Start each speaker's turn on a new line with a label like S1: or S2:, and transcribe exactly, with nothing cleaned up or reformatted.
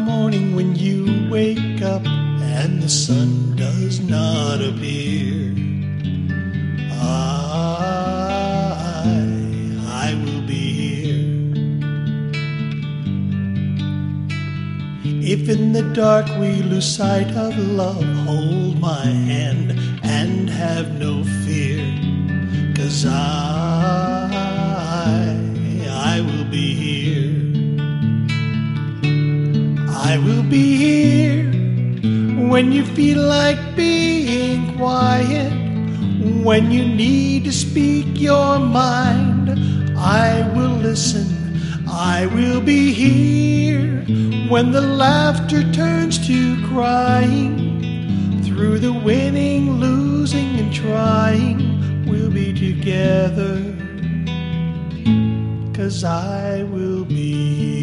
S1: morning when you wake up and the sun does not appear, I, I will be here. If in the dark we lose sight of love, hold my hand and have no fear, 'cause I, I will be here. I will be here when you feel like being quiet, when you need to speak your mind. I will listen, I will be here when the laughter turns to crying. Through the winning, losing, and trying, we'll be together, 'cause I will be here.